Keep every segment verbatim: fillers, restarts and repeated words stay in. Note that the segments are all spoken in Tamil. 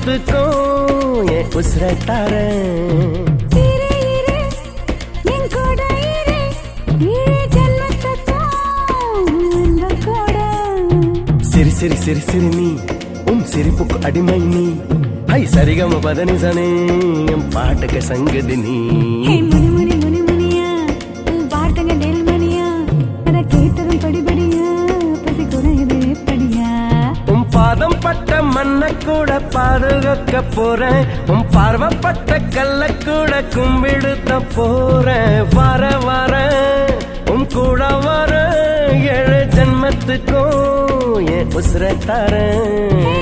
ஜென்மத்துக்கும் என் உசுரை தாரேன். சிரி சிரி சிரி சிரி நீ உன் சிரிப்புக்கு அடிமை நீ. ஹை சரிகம பதனி சனே என் பாட்டுக்கு சங்கதி நீ. பாதம் பட்ட மண்ண கூட பாதுகாக்க போறேன். உன் பார்வப்பட்ட கல்ல கூட கும்பிடுத்த போறேன். வர வர உன் கூட வர ஏழு ஜென்மத்துக்கும் என் உசுரை தாரேன்.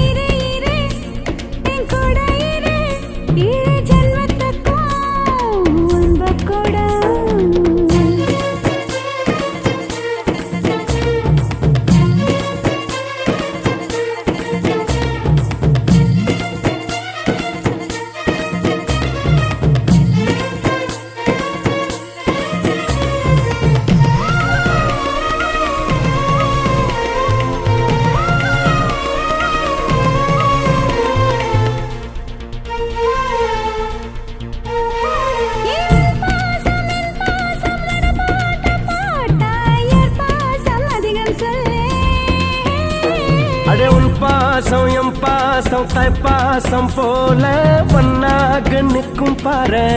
அடே உன் பாசம் எம் பாசம் தாய் பாசம் போல ஒன்னாக நிற்கும் பாரு.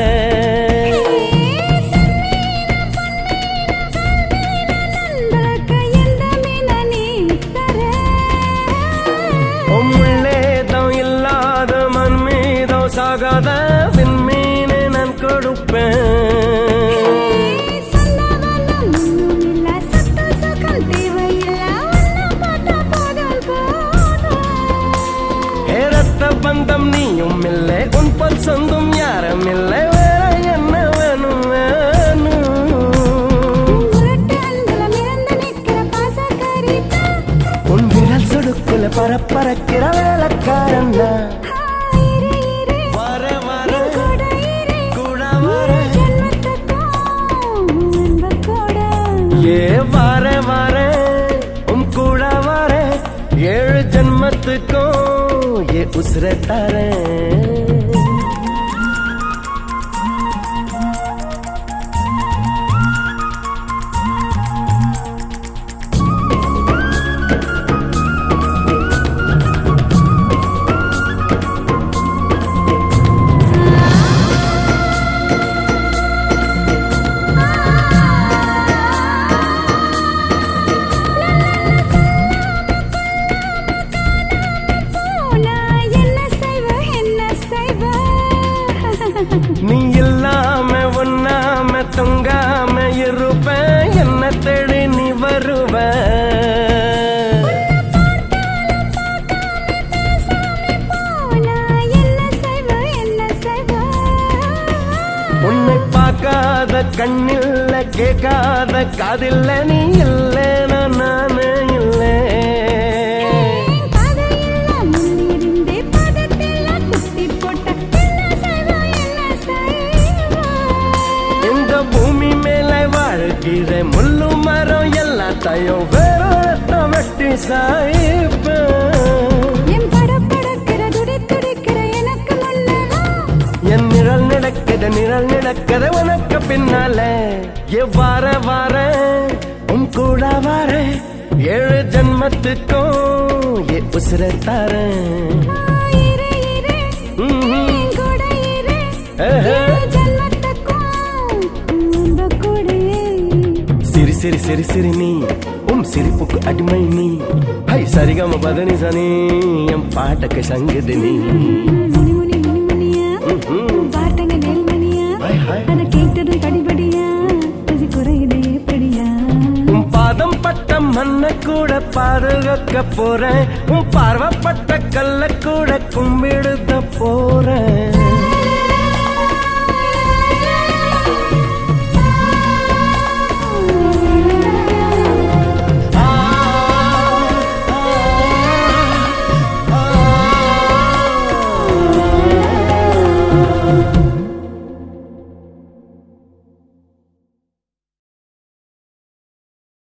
முள்ளேதம் இல்லாத மண் மீதம் சாகாத விண்மீனை நான் கொடுப்பேன். பந்தம் நீயும் இல்லை உன் பல் சொந்தம் யாரும் இல்லை. வேற என்ன வேணும் வேணும். உன் விரல் சொடுக்குல பரப்பறக்கிற வேலைக்காரன் வர வர கூட வர ஏ வர வர உன் கூட வர ஏழு ஜென்மத்துக்கும் ये उसे तारें. நீ இல்லாம ஒன்னாம தொங்காம இருப்பேன். என்ன தேடி நீ வருவ. உன்னை பார்க்காத கண்ணில்ல கேட்காத காதில்ல நீ இல்லை நானே இல்லை. பூமி மேல வாழ்கிற முள்ளு மரம் எல்லாத்தையும் வேற வெட்டி சாய்ப்ப. என் நிழல் நடக்குது நிழல் நடக்குது உனக்கு பின்னால. எவ்வாற வார உன் கூட வார ஏழு ஜென்மத்துக்கும் என் உசுரை தாரேன். சிரி சிரி சிரி சிரி நீ உன் சிரிப்புக்கு அடிமை நீ. ஹை சரிகம பதனி சனி என் பாட்டுக்கு சங்கதி நீ. உன் பாதம் பட்ட மண்ண கூட பாதுகாக்க போறேன். உன் பார்வப்பட்ட கல்ல கூட கும்பிடுத போறேன்.